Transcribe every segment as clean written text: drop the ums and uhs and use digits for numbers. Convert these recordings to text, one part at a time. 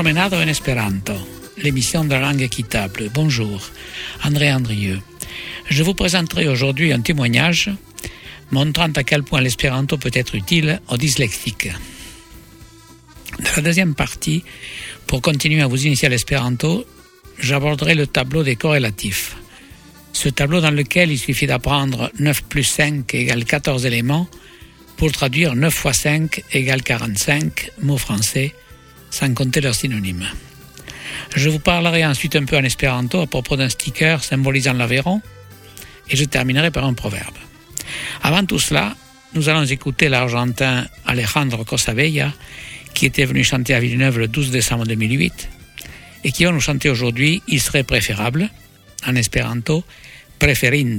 Promenade en Esperanto, l'émission de la langue équitable. Bonjour, André Andrieux. Je vous présenterai aujourd'hui un témoignage montrant à quel point l'espéranto peut être utile aux dyslexiques. Dans la deuxième partie, pour continuer à vous initier à l'espéranto, j'aborderai le tableau des corrélatifs. Ce tableau dans lequel il suffit d'apprendre 9 plus 5 égale 14 éléments pour traduire 9 fois 5 égale 45 mots français, sans compter leurs synonymes. Je vous parlerai ensuite un peu en espéranto à propos d'un sticker symbolisant l'Aveyron et je terminerai par un proverbe. Avant tout cela, nous allons écouter l'Argentin Alejandro Cosabella qui était venu chanter à Villeneuve le 12 décembre 2008 et qui va nous chanter aujourd'hui « Il serait préférable » en espéranto « Preferindus ».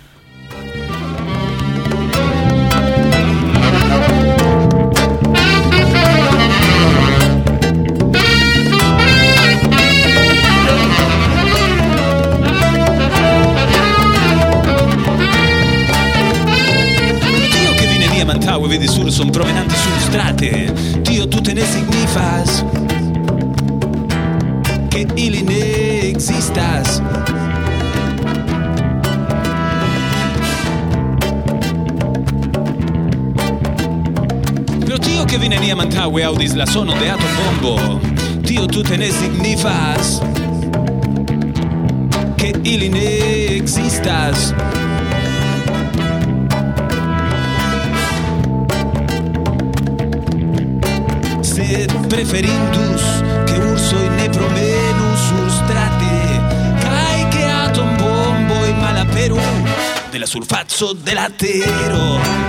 Mantaue, vedi sur, son promenanti su strate. Dio, tu te ne signifas che ili ne existas. Pero Dio che vine nia mantaue audis la sono de atom bombo. Dio, tu te ne signifas che ili ne existas. Preferindus che urso in ne promenu su strate cai che atom bombo in malaperu della sulfazzo dell'atero.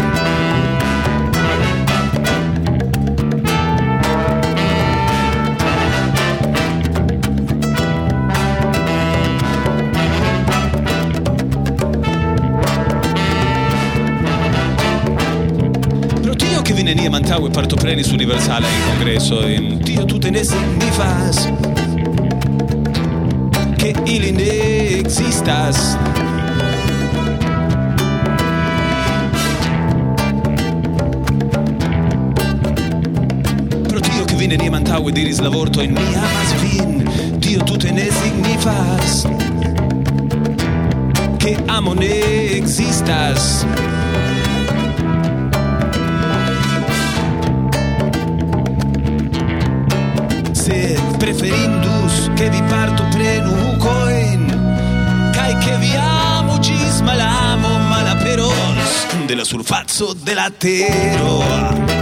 Nenia mantaue parto prenis universale in congresso in Dio tu te ne signifas che ili ne existas. Pro Dio che vine nenia mantaue diris lavorto in mi amas vin Dio tu te ne signifas che amo ne existas. Preferindus che vi parto plenu coin cai che vi amo gis malamo malaperos della sulfazzo dell'atero.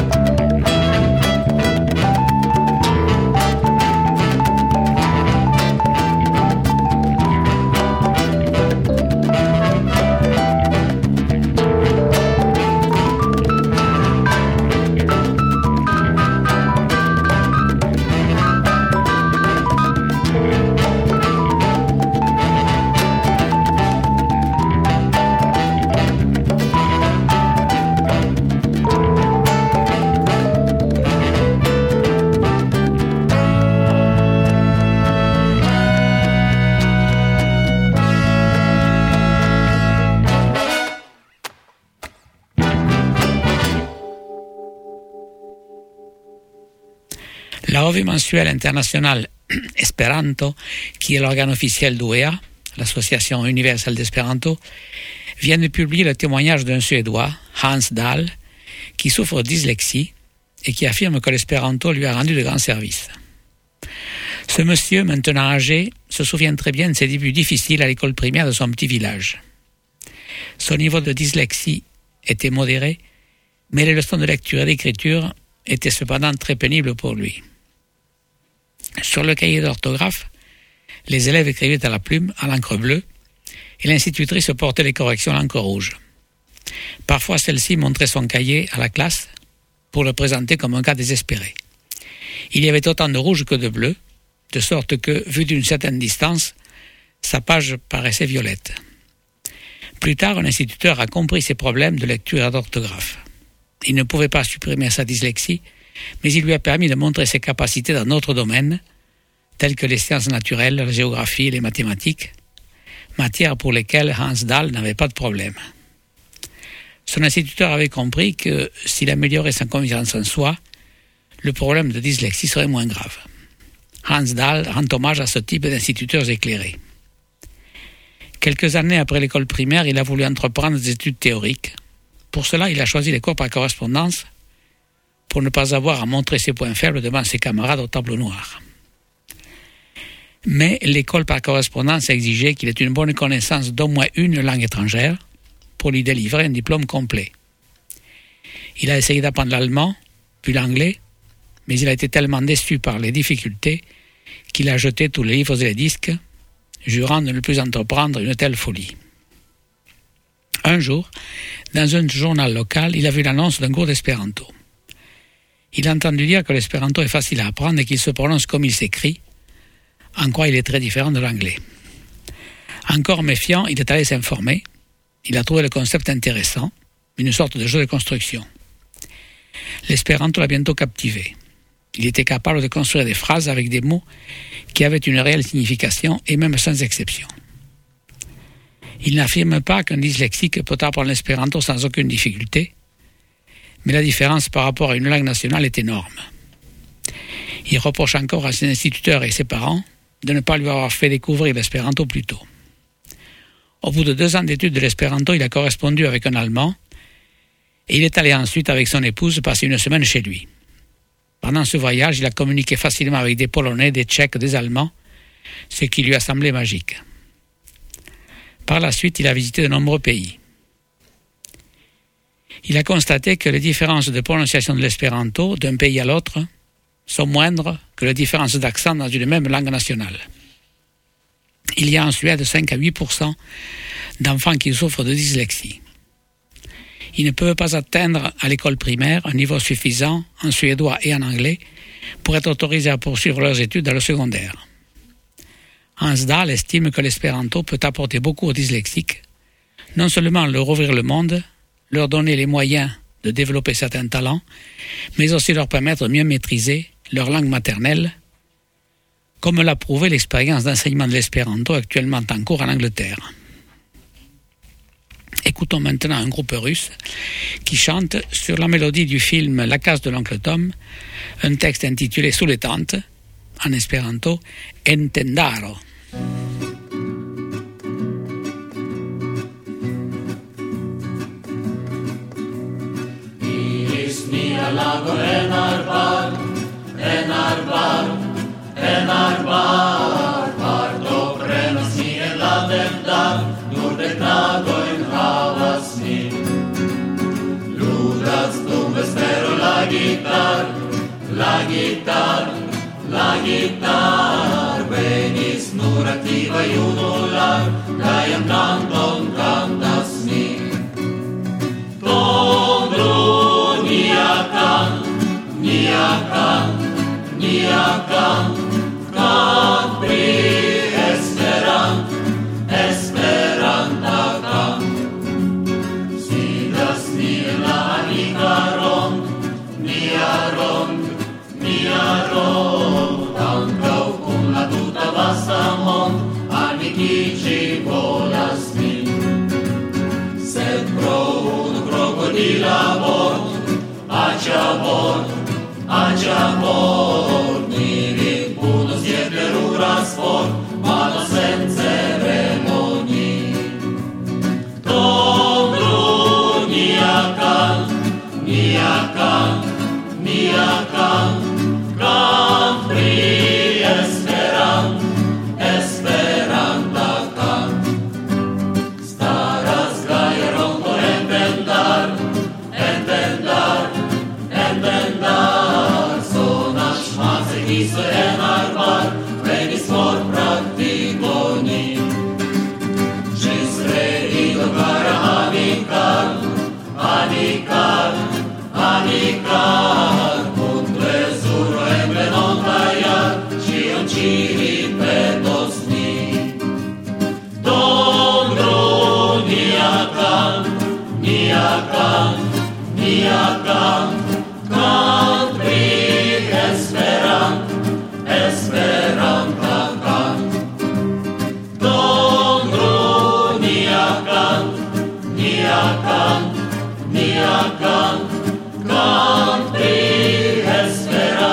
La revue mensuelle internationale Esperanto, qui est l'organe officiel d'UEA, l'Association universelle d'Espéranto, vient de publier le témoignage d'un Suédois, Hans Dahl, qui souffre de dyslexie et qui affirme que l'espéranto lui a rendu de grands services. Ce monsieur, maintenant âgé, se souvient très bien de ses débuts difficiles à l'école primaire de son petit village. Son niveau de dyslexie était modéré, mais les leçons de lecture et d'écriture étaient cependant très pénibles pour lui. Sur le cahier d'orthographe, les élèves écrivaient à la plume, à l'encre bleue, et l'institutrice portait les corrections à l'encre rouge. Parfois, celle-ci montrait son cahier à la classe pour le présenter comme un cas désespéré. Il y avait autant de rouge que de bleu, de sorte que, vu d'une certaine distance, sa page paraissait violette. Plus tard, un instituteur a compris ses problèmes de lecture et d'orthographe. Il ne pouvait pas supprimer sa dyslexie, mais il lui a permis de montrer ses capacités dans d'autres domaines, tels que les sciences naturelles, la géographie et les mathématiques, matières pour lesquelles Hans Dahl n'avait pas de problème. Son instituteur avait compris que, s'il améliorait sa confiance en soi, le problème de dyslexie serait moins grave. Hans Dahl rend hommage à ce type d'instituteurs éclairés. Quelques années après l'école primaire, il a voulu entreprendre des études théoriques. Pour cela, il a choisi les cours par correspondance pour ne pas avoir à montrer ses points faibles devant ses camarades au tableau noir. Mais l'école par correspondance exigeait qu'il ait une bonne connaissance d'au moins une langue étrangère pour lui délivrer un diplôme complet. Il a essayé d'apprendre l'allemand, puis l'anglais, mais il a été tellement déçu par les difficultés qu'il a jeté tous les livres et les disques, jurant de ne plus entreprendre une telle folie. Un jour, dans un journal local, il a vu l'annonce d'un cours d'espéranto. Il a entendu dire que l'espéranto est facile à apprendre et qu'il se prononce comme il s'écrit, en quoi il est très différent de l'anglais. Encore méfiant, il est allé s'informer. Il a trouvé le concept intéressant, une sorte de jeu de construction. L'espéranto l'a bientôt captivé. Il était capable de construire des phrases avec des mots qui avaient une réelle signification et même sans exception. Il n'affirme pas qu'un dyslexique peut apprendre l'espéranto sans aucune difficulté, mais la différence par rapport à une langue nationale est énorme. Il reproche encore à ses instituteurs et ses parents de ne pas lui avoir fait découvrir l'espéranto plus tôt. Au bout de 2 ans d'études de l'espéranto, il a correspondu avec un Allemand et il est allé ensuite avec son épouse passer une semaine chez lui. Pendant ce voyage, il a communiqué facilement avec des Polonais, des Tchèques, des Allemands, ce qui lui a semblé magique. Par la suite, il a visité de nombreux pays. Il a constaté que les différences de prononciation de l'espéranto d'un pays à l'autre sont moindres que les différences d'accent dans une même langue nationale. Il y a en Suède 5 à 8% d'enfants qui souffrent de dyslexie. Ils ne peuvent pas atteindre à l'école primaire un niveau suffisant en suédois et en anglais pour être autorisés à poursuivre leurs études dans le secondaire. Hans Dahl estime que l'espéranto peut apporter beaucoup aux dyslexiques, non seulement leur ouvrir le monde, leur donner les moyens de développer certains talents, mais aussi leur permettre de mieux maîtriser leur langue maternelle, comme l'a prouvé l'expérience d'enseignement de l'espéranto actuellement en cours en Angleterre. Écoutons maintenant un groupe russe qui chante sur la mélodie du film La case de l'oncle Tom, un texte intitulé Sous les tentes, en espéranto, Entendaro. Lago enarbar, parto prenos mi en la verdad, nur de tago en havas mi. Ludas tu vespero la guitar, venis nur activa junular, gaiam canton cantas mi. Tondru niacan, can pri esperanta can. Sidas ni en la anica rond, ancau cum la tuta vasta mond, amicici volas mi. Sed pro unu crocodila bord, Acciabord, nivin punus iet peruras for, manos en ceremoni. Tondru niacan, can pri esperanta can. Staras gaia rondo entendar, sonas mace hiso enarbar, venis for practiconi. Gis reido cara anicar, cum plezuro emble non taiar, cion ci ripetos mi. Tondru niacan, can pri esperanta can. Tondru niacan, can pri esperanta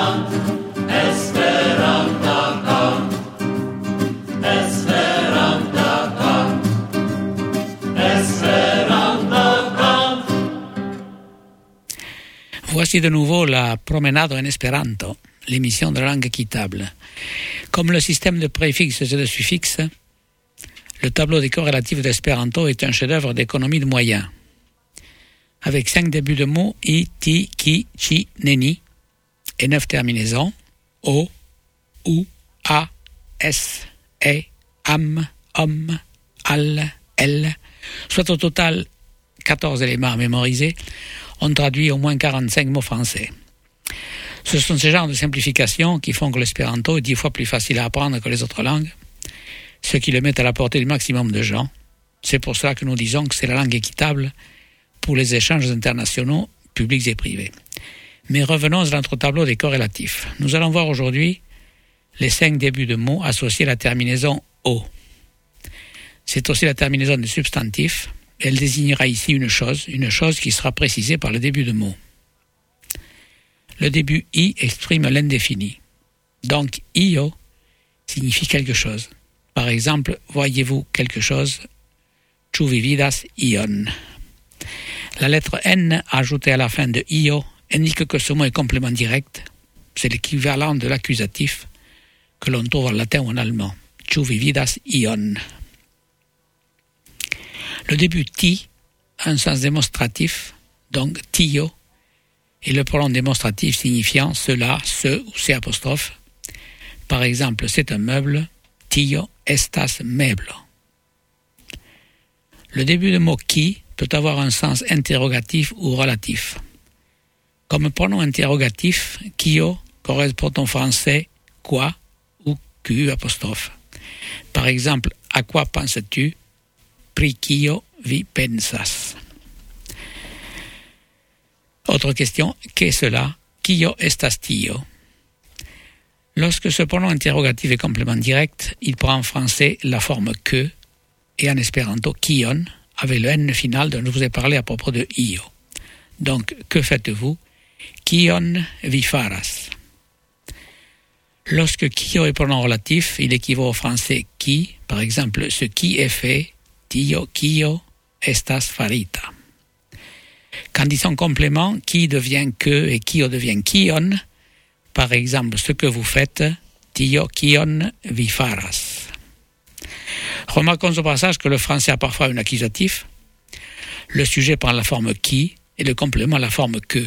Voici de nouveau la promenade en espéranto, l'émission de la langue équitable. Comme le système de préfixes et de suffixes, le tableau des corrélatifs d'espéranto est un chef-d'œuvre d'économie de moyens. Avec 5 débuts de mots, i, ti, ki, chi, neni, et 9 terminaisons, o, ou, a, s, e, am, om, al, el, soit au total 14 éléments à mémoriser, on traduit au moins 45 mots français. Ce sont ces genres de simplifications qui font que l'espéranto est 10 fois plus facile à apprendre que les autres langues, ce qui le met à la portée du maximum de gens. C'est pour cela que nous disons que c'est la langue équitable pour les échanges internationaux, publics et privés. Mais revenons à notre tableau des corrélatifs. Nous allons voir aujourd'hui les 5 débuts de mots associés à la terminaison « o ». C'est aussi la terminaison de substantif. Elle désignera ici une chose qui sera précisée par le début de mot. Le début « i » exprime l'indéfini. Donc « io » signifie quelque chose. Par exemple, voyez-vous quelque chose? Tu vividas ion. La lettre N ajoutée à la fin de io indique que ce mot est complément direct. C'est l'équivalent de l'accusatif que l'on trouve en latin ou en allemand. Tu vividas ion. Le début ti a un sens démonstratif, donc tio, et le pronom démonstratif signifiant cela, ce ou c'est apostrophe. Par exemple, c'est un meuble, tio estas meblo. Le début de mot qui peut avoir un sens interrogatif ou relatif. Comme pronom interrogatif, quio correspond en français quoi ou Q apostrophe. Par exemple, à quoi penses-tu? Pri quio vi pensas. Autre question, qu'est cela? Quio estas tio? Lorsque ce pronom interrogatif est complément direct, il prend en français la forme que et en espéranto kion avec le n final dont je vous ai parlé à propos de io. Donc, que faites-vous? Kion vi faras. Lorsque kio est pronom relatif, il équivaut au français qui, par exemple, ce qui est fait, tio kio estas farita. Quand ils sont compléments, qui devient que et kio devient kion. Par exemple, ce que vous faites, tio kion vi faras. Remarquons au passage que le français a parfois un accusatif. Le sujet prend la forme qui et le complément la forme que.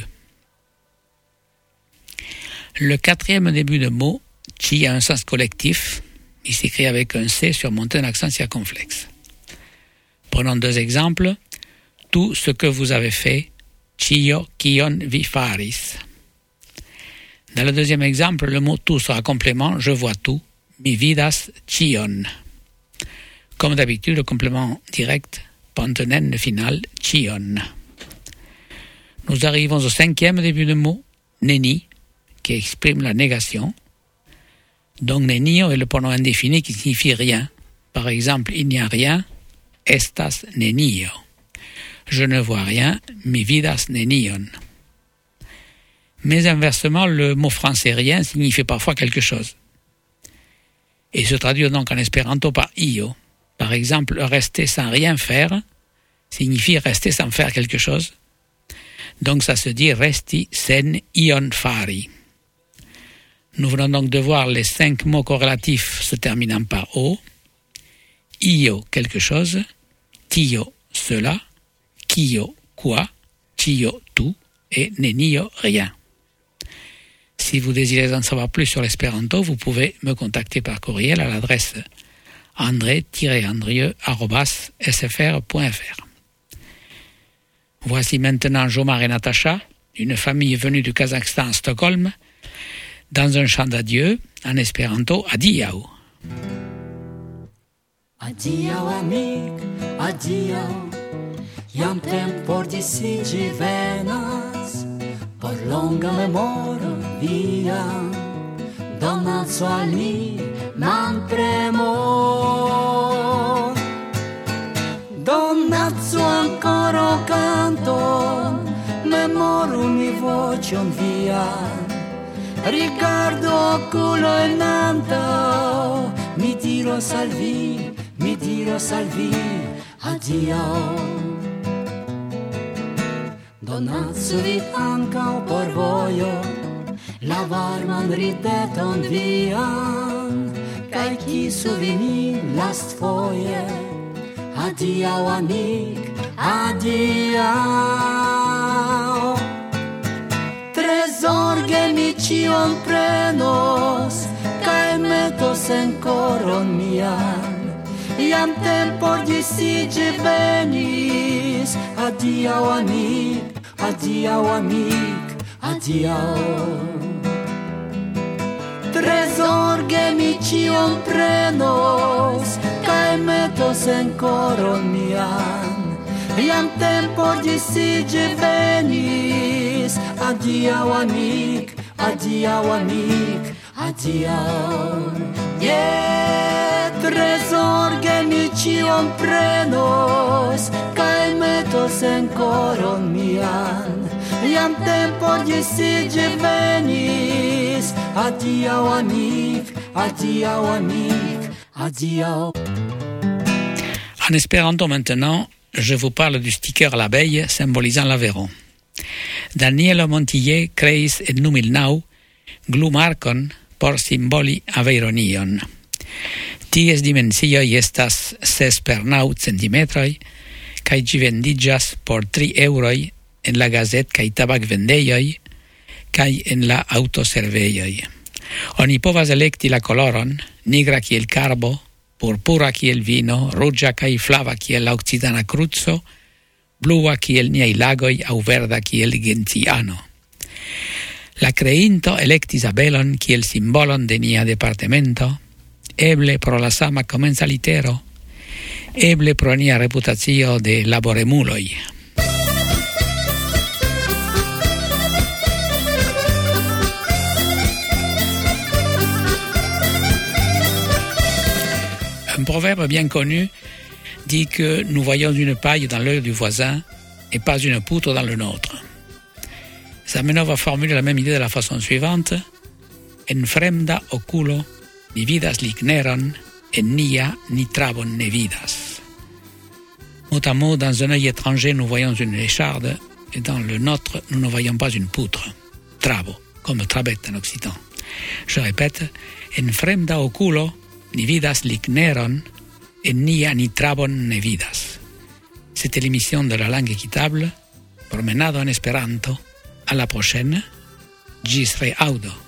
Le 4e début de mot, chi, a un sens collectif. Il s'écrit avec un C surmonté d'un accent circonflexe. Prenons 2 exemples. Tout ce que vous avez fait, cio kion vi faris. Dans le 2e exemple, le mot tout sera complément, je vois tout, mi vidas cion. Comme d'habitude, le complément direct prend un N final, cion. Nous arrivons au 5e début de mot, neni, qui exprime la négation. Donc nenio est le pronom indéfini qui signifie rien. Par exemple, il n'y a rien, estas nenio. Je ne vois rien, mi vidas nenion. Mais inversement, le mot français rien signifie parfois quelque chose. Et se traduit donc en espéranto par io. Par exemple, rester sans rien faire signifie rester sans faire quelque chose. Donc ça se dit resti sen ion fari. Nous venons donc de voir les 5 mots corrélatifs se terminant par o. Io, quelque chose. Tio, cela. Quio, quoi. Cio, tout. Et nenio, rien. Si vous désirez en savoir plus sur l'espéranto, vous pouvez me contacter par courriel à l'adresse andré-andrieux@sfr.fr. Voici maintenant Jomar et Natacha, une famille venue du Kazakhstan à Stockholm, dans un chant d'adieu en espéranto adieu. Adieu amic, adieu, iam tempor disigi venas, por longa memoro via, donatso al mi man premo. Donatso ancora canto, memoro mi vocion via, rigardo oculo in nanto, mi dirò salvi, addio. Donatsvi ankaŭ por vojo la varman rideton vian, kaj kisu vi min lastfoje. Adiaŭ, amik, adiaŭ. Tre zorge mi ĉion prenos, kaj metos en koron mian. Jam tempo disiĝi venis. Adiaŭ, amik, adiaŭ, amik, adiaŭ. Tre zorge mi ĉion prenos, kaj metos en koron mian. Jam tempo disiĝi venis. Adiaŭ, amik, adiaŭ, amik, adiaŭ. Tre zorge mi ĉion prenos, kaj metos en koron mian. Jam tempo disiĝi venis. Adiaŭ, amik, adiaŭ, amik, adiaŭ. En espéranto maintenant, je vous parle du sticker à l'abeille symbolisant l'Aveyron. Danielo Montillet kreis en 2009 glumarkon por simboli Aveyronion. Ties dimensioj estas 6x9 centimetroj kaj ĝi vendiĝas por 3 euroj en la gazet kaj tabakvendejoj kaj en la aŭtoservejoj. Oni povas elekti la koloron: nigra kiel karbo, purpura kiel vino, ruĝa kaj flava kiel la okcidana kruco, blua kiel niaj lagoj aŭ verda kiel Genciano. La kreinto elektis abelon kiel simbolon de nia departemento, eble pro la sama komenca litero, eble pro nia reputacio de laboremuloj. Un proverbe bien connu dit que nous voyons une paille dans l'œil du voisin et pas une poutre dans le nôtre. Zamenhof a formulé la même idée de la façon suivante: en fremda oculo ni vidas ligneron, en nia ni trabon ne vidas. Mot à mot, dans un œil étranger, nous voyons une écharde, et dans le nôtre, nous ne voyons pas une poutre. Trabo, comme trabet en occitan. Je répète: en fremda oculo ni vidas ligneron, en nia ni trabon ne vidas. C'était l'émission de la langue équitable, Promenado en Esperanto. À la prochaine. Ĝis reaŭdo.